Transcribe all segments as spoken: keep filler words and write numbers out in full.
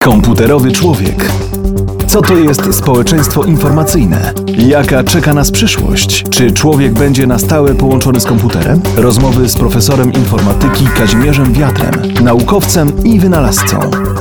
Komputerowy człowiek. Co to jest społeczeństwo informacyjne? Jaka czeka nas przyszłość? Czy człowiek będzie na stałe połączony z komputerem? Rozmowy z profesorem informatyki Kazimierzem Wiatrem, naukowcem i wynalazcą.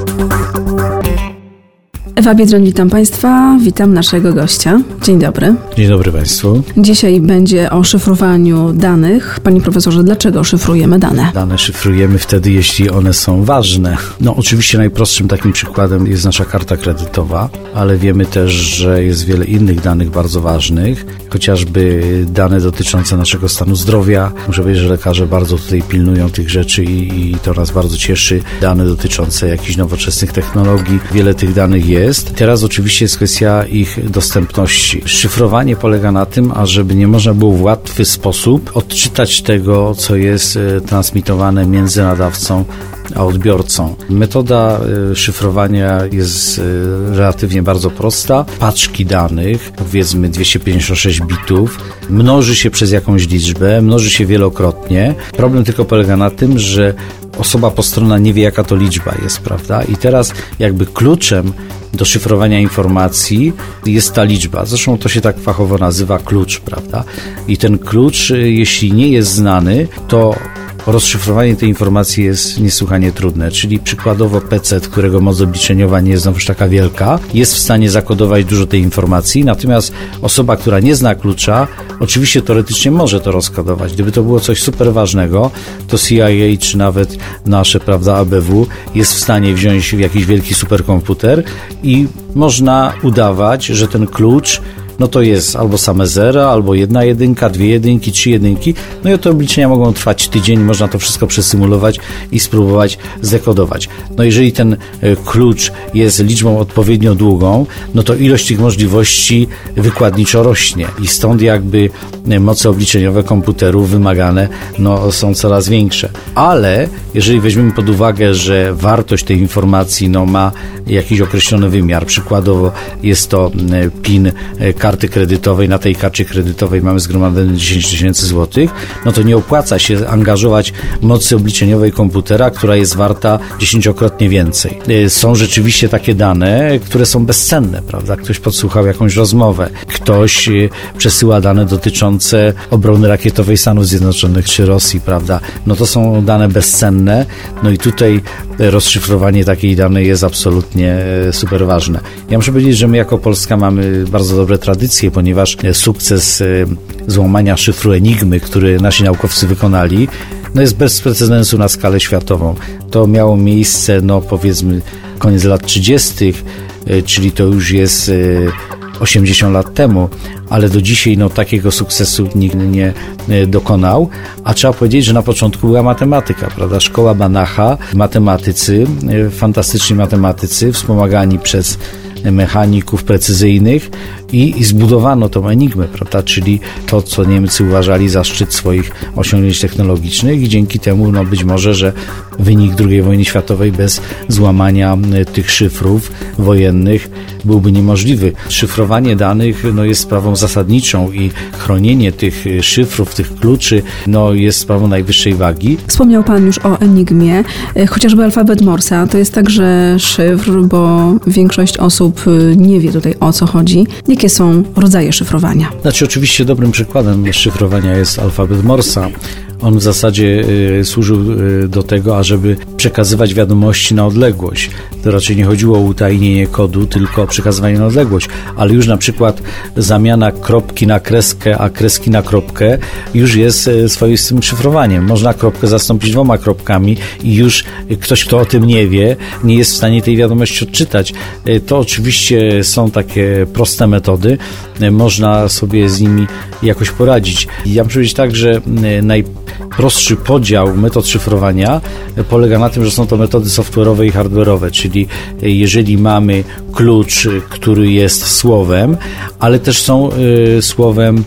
Ewa Biedroń, witam Państwa, witam naszego gościa. Dzień dobry. Dzień dobry Państwu. Dzisiaj będzie o szyfrowaniu danych. Panie profesorze, dlaczego szyfrujemy dane? Dane szyfrujemy wtedy, jeśli one są ważne. No oczywiście najprostszym takim przykładem jest nasza karta kredytowa, ale wiemy też, że jest wiele innych danych bardzo ważnych, chociażby dane dotyczące naszego stanu zdrowia. Muszę powiedzieć, że lekarze bardzo tutaj pilnują tych rzeczy i, i to nas bardzo cieszy. Dane dotyczące jakichś nowoczesnych technologii. Wiele tych danych jest. Teraz oczywiście jest kwestia ich dostępności. Szyfrowanie polega na tym, ażeby nie można było w łatwy sposób odczytać tego, co jest transmitowane między nadawcą a odbiorcą. Metoda szyfrowania jest relatywnie bardzo prosta. Paczki danych, powiedzmy dwieście pięćdziesiąt sześć bitów, mnoży się przez jakąś liczbę, mnoży się wielokrotnie. Problem tylko polega na tym, że osoba postronna nie wie, jaka to liczba jest, prawda? I teraz jakby kluczem do szyfrowania informacji jest ta liczba. Zresztą to się tak fachowo nazywa klucz, prawda? I ten klucz, jeśli nie jest znany, to rozszyfrowanie tej informacji jest niesłychanie trudne, czyli przykładowo P C, którego moc obliczeniowa nie jest znowuż taka wielka, jest w stanie zakodować dużo tej informacji, natomiast osoba, która nie zna klucza, oczywiście teoretycznie może to rozkodować. Gdyby to było coś super ważnego, to C I A czy nawet nasze, prawda, A B W jest w stanie wziąć jakiś wielki superkomputer i można udawać, że ten klucz no to jest albo same zera, albo jedna jedynka, dwie jedynki, trzy jedynki. No i te obliczenia mogą trwać tydzień, można to wszystko przesymulować i spróbować zdekodować. No jeżeli ten klucz jest liczbą odpowiednio długą, no to ilość tych możliwości wykładniczo rośnie i stąd jakby moce obliczeniowe komputerów wymagane no, są coraz większe. Ale jeżeli weźmiemy pod uwagę, że wartość tej informacji no, ma jakiś określony wymiar, przykładowo jest to PIN karty kredytowej, na tej karcie kredytowej mamy zgromadzone dziesięć tysięcy złotych, no to nie opłaca się angażować mocy obliczeniowej komputera, która jest warta dziesięciokrotnie więcej. Są rzeczywiście takie dane, które są bezcenne, prawda? Ktoś podsłuchał jakąś rozmowę, ktoś przesyła dane dotyczące obrony rakietowej Stanów Zjednoczonych czy Rosji, prawda? No to są dane bezcenne, no i tutaj rozszyfrowanie takiej danej jest absolutnie super ważne. Ja muszę powiedzieć, że my jako Polska mamy bardzo dobre tradycje, ponieważ sukces złamania szyfru Enigmy, który nasi naukowcy wykonali, no jest bez precedensu na skalę światową. To miało miejsce, no powiedzmy, koniec lat trzydziestych, czyli to już jest osiemdziesiąt lat temu, ale do dzisiaj no, takiego sukcesu nikt nie dokonał, a trzeba powiedzieć, że na początku była matematyka, prawda? Szkoła Banacha, matematycy, fantastyczni matematycy, wspomagani przez mechaników precyzyjnych i, i zbudowano tą enigmę, prawda? Czyli to, co Niemcy uważali za szczyt swoich osiągnięć technologicznych i dzięki temu, no być może, że wynik drugiej wojny światowej bez złamania tych szyfrów wojennych byłby niemożliwy. Szyfrowanie danych no, jest sprawą zasadniczą i chronienie tych szyfrów, tych kluczy no, jest sprawą najwyższej wagi. Wspomniał Pan już o enigmie, chociażby alfabet Morsa to jest także szyfr, bo większość osób nie wie tutaj, o co chodzi. Jakie są rodzaje szyfrowania? Znaczy oczywiście dobrym przykładem szyfrowania jest alfabet Morsa. On w zasadzie y, służył y, do tego, ażeby przekazywać wiadomości na odległość. To raczej nie chodziło o utajnienie kodu, tylko o przekazywanie na odległość. Ale już na przykład zamiana kropki na kreskę, a kreski na kropkę już jest y, swoistym szyfrowaniem. Można kropkę zastąpić dwoma kropkami i już y, ktoś, kto o tym nie wie, nie jest w stanie tej wiadomości odczytać. Y, to oczywiście są takie proste metody. Y, można sobie z nimi jakoś poradzić. Ja muszę powiedzieć tak, że y, naj Prostszy podział metod szyfrowania polega na tym, że są to metody software'owe i hardware'owe, czyli jeżeli mamy klucz, który jest słowem, ale też są y, słowem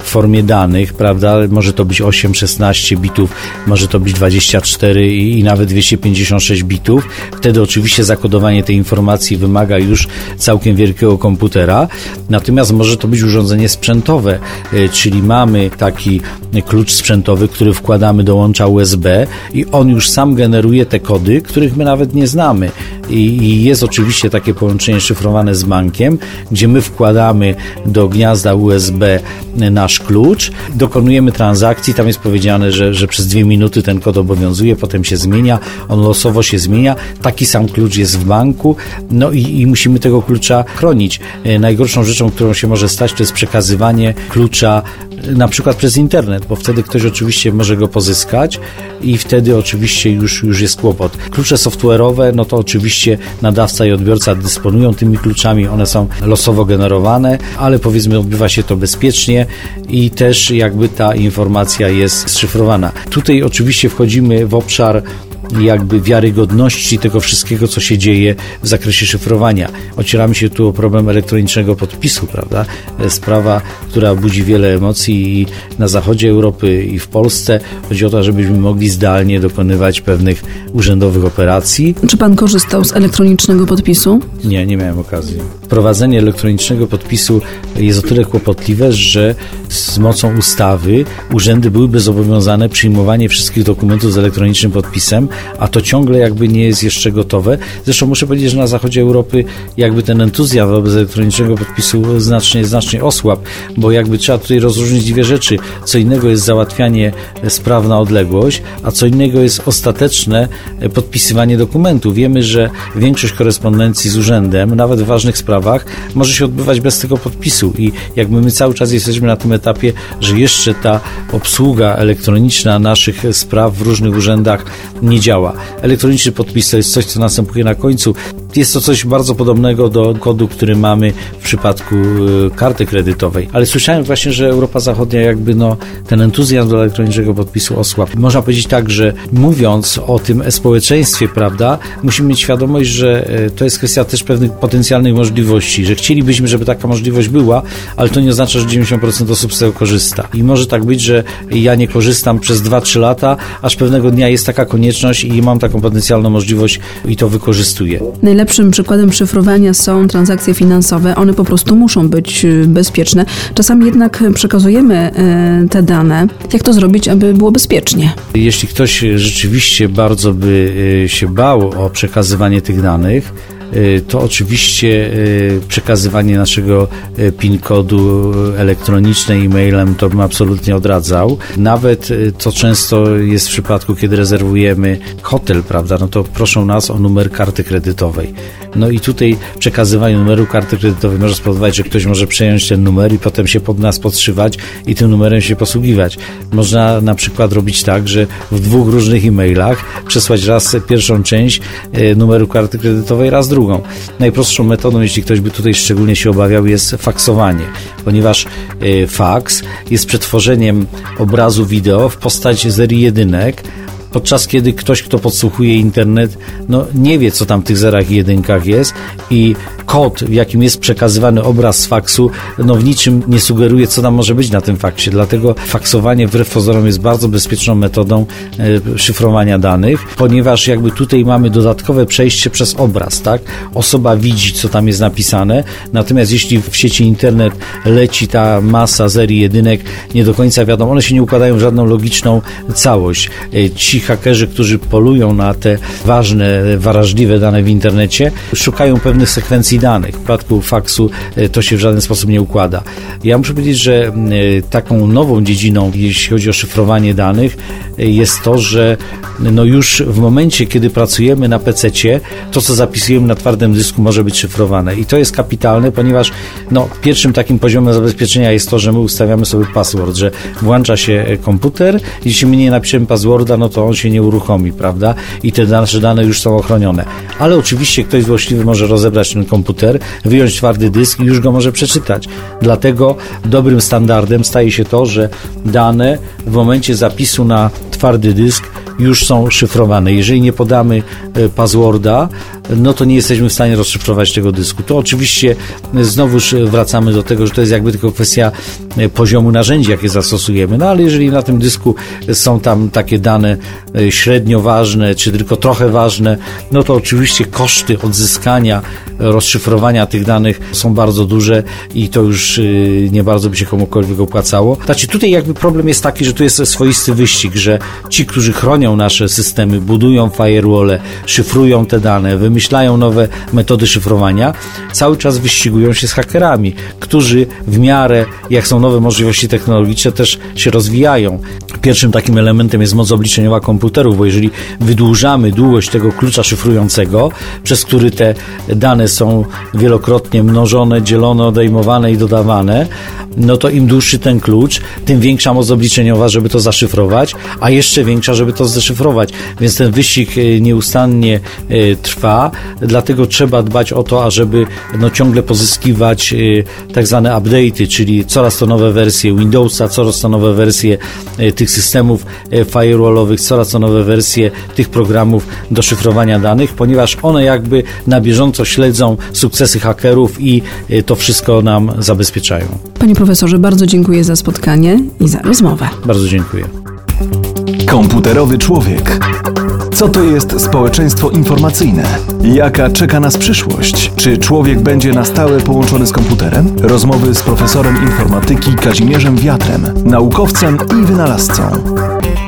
w formie danych, prawda? Może to być osiem, szesnaście bitów, może to być dwadzieścia cztery i, i nawet dwieście pięćdziesiąt sześć bitów. Wtedy oczywiście zakodowanie tej informacji wymaga już całkiem wielkiego komputera. Natomiast może to być urządzenie sprzętowe, czyli mamy taki klucz sprzętowy, który wkładamy do łącza U S B i on już sam generuje te kody, których my nawet nie znamy. I, i jest oczywiście takie połączenie szyfrowane z bankiem, gdzie my wkładamy do gniazda U S B nasz klucz, dokonujemy transakcji, tam jest powiedziane, że, że przez dwie minuty ten kod obowiązuje, potem się zmienia, on losowo się zmienia, taki sam klucz jest w banku, no i, i musimy tego klucza chronić. Najgorszą rzeczą, którą się może stać, to jest przekazywanie klucza na przykład przez internet, bo wtedy ktoś oczywiście może go pozyskać i wtedy oczywiście już, już jest kłopot. Klucze software'owe, no to oczywiście nadawca i odbiorca dysponują tymi kluczami, one są losowo generowane, ale powiedzmy odbywa się to bezpiecznie i też jakby ta informacja jest szyfrowana. Tutaj oczywiście wchodzimy w obszar jakby wiarygodności tego wszystkiego, co się dzieje w zakresie szyfrowania. Ocieramy się tu o problem elektronicznego podpisu, prawda? Sprawa, która budzi wiele emocji i na zachodzie Europy i w Polsce. Chodzi o to, żebyśmy mogli zdalnie dokonywać pewnych urzędowych operacji. Czy pan korzystał z elektronicznego podpisu? Nie, nie miałem okazji. Wprowadzenie elektronicznego podpisu jest o tyle kłopotliwe, że z mocą ustawy urzędy byłyby zobowiązane przyjmowanie wszystkich dokumentów z elektronicznym podpisem, a to ciągle jakby nie jest jeszcze gotowe. Zresztą muszę powiedzieć, że na zachodzie Europy jakby ten entuzjazm wobec elektronicznego podpisu znacznie, znacznie osłabł, bo jakby trzeba tutaj rozróżnić dwie rzeczy. Co innego jest załatwianie spraw na odległość, a co innego jest ostateczne podpisywanie dokumentu. Wiemy, że większość korespondencji z urzędem, nawet w ważnych sprawach, może się odbywać bez tego podpisu i jakby my cały czas jesteśmy na tym etapie, że jeszcze ta obsługa elektroniczna naszych spraw w różnych urzędach nie działa. Elektroniczny podpis to jest coś, co następuje na końcu. Jest to coś bardzo podobnego do kodu, który mamy w przypadku y, karty kredytowej. Ale słyszałem właśnie, że Europa Zachodnia jakby no, ten entuzjazm do elektronicznego podpisu osłabł. Można powiedzieć tak, że mówiąc o tym e-społeczeństwie, prawda, musimy mieć świadomość, że y, to jest kwestia też pewnych potencjalnych możliwości, że chcielibyśmy, żeby taka możliwość była, ale to nie oznacza, że dziewięćdziesiąt procent osób z tego korzysta. I może tak być, że ja nie korzystam przez dwa trzy lata, aż pewnego dnia jest taka konieczność i mam taką potencjalną możliwość i to wykorzystuję. Najlepszym przykładem szyfrowania są transakcje finansowe. One po prostu muszą być bezpieczne. Czasami jednak przekazujemy te dane. Jak to zrobić, aby było bezpiecznie? Jeśli ktoś rzeczywiście bardzo by się bał o przekazywanie tych danych, to oczywiście przekazywanie naszego PIN kodu elektronicznym e-mailem to bym absolutnie odradzał. Nawet to często jest w przypadku, kiedy rezerwujemy hotel, prawda, no to proszą nas o numer karty kredytowej. No i tutaj przekazywanie numeru karty kredytowej może spowodować, że ktoś może przejąć ten numer i potem się pod nas podszywać i tym numerem się posługiwać. Można na przykład robić tak, że w dwóch różnych e-mailach przesłać raz pierwszą część numeru karty kredytowej, raz drugą. Najprostszą metodą, jeśli ktoś by tutaj szczególnie się obawiał, jest faksowanie, ponieważ faks jest przetworzeniem obrazu wideo w postaci serii jedynek, podczas kiedy ktoś, kto podsłuchuje internet, no nie wie, co tam w tych zerach i jedynkach jest i kod, w jakim jest przekazywany obraz z faksu, no w niczym nie sugeruje, co tam może być na tym faksie. Dlatego faksowanie wbrew pozorom jest bardzo bezpieczną metodą e, szyfrowania danych, ponieważ jakby tutaj mamy dodatkowe przejście przez obraz, tak? Osoba widzi, co tam jest napisane, natomiast jeśli w sieci internet leci ta masa serii jedynek, nie do końca wiadomo, one się nie układają w żadną logiczną całość. E, ci hakerzy, którzy polują na te ważne, wrażliwe dane w internecie, szukają pewnych sekwencji danych. W przypadku faksu to się w żaden sposób nie układa. Ja muszę powiedzieć, że taką nową dziedziną, jeśli chodzi o szyfrowanie danych, jest to, że no już w momencie, kiedy pracujemy na pececie, to, co zapisujemy na twardym dysku, może być szyfrowane. I to jest kapitalne, ponieważ no, pierwszym takim poziomem zabezpieczenia jest to, że my ustawiamy sobie password, że włącza się komputer, jeśli my nie napiszemy passworda, no to on się nie uruchomi, prawda? I te nasze dane już są ochronione. Ale oczywiście ktoś złośliwy może rozebrać ten komputer, wyjąć twardy dysk i już go może przeczytać. Dlatego dobrym standardem staje się to, że dane w momencie zapisu na twardy dysk już są szyfrowane. Jeżeli nie podamy passworda, no to nie jesteśmy w stanie rozszyfrować tego dysku. To oczywiście znowuż wracamy do tego, że to jest jakby tylko kwestia poziomu narzędzi, jakie zastosujemy. No ale jeżeli na tym dysku są tam takie dane średnio ważne, czy tylko trochę ważne, no to oczywiście koszty odzyskania, rozszyfrowania tych danych są bardzo duże i to już nie bardzo by się komukolwiek opłacało. Znaczy tutaj jakby problem jest taki, że tu jest swoisty wyścig, że ci, którzy chronią nasze systemy, budują firewall, szyfrują te dane, wymyślają nowe metody szyfrowania, cały czas wyścigują się z hakerami, którzy w miarę, jak są nowe możliwości technologiczne, też się rozwijają. Pierwszym takim elementem jest moc obliczeniowa komputerów, bo jeżeli wydłużamy długość tego klucza szyfrującego, przez który te dane są wielokrotnie mnożone, dzielone, odejmowane i dodawane, no to im dłuższy ten klucz, tym większa moc obliczeniowa, żeby to zaszyfrować, a jeszcze większa, żeby to zdeszyfrować. Więc ten wyścig nieustannie trwa, dlatego trzeba dbać o to, ażeby no, ciągle pozyskiwać tak zwane update'y, czyli coraz to nowe wersje Windowsa, coraz to nowe wersje tych systemów firewallowych, coraz to nowe wersje tych programów do szyfrowania danych, ponieważ one jakby na bieżąco śledzą sukcesy hakerów i to wszystko nam zabezpieczają. Panie profesorze, bardzo dziękuję za spotkanie i za rozmowę. Bardzo dziękuję. Komputerowy człowiek. Co to jest społeczeństwo informacyjne? Jaka czeka nas przyszłość? Czy człowiek będzie na stałe połączony z komputerem? Rozmowy z profesorem informatyki Kazimierzem Wiatrem, naukowcem i wynalazcą.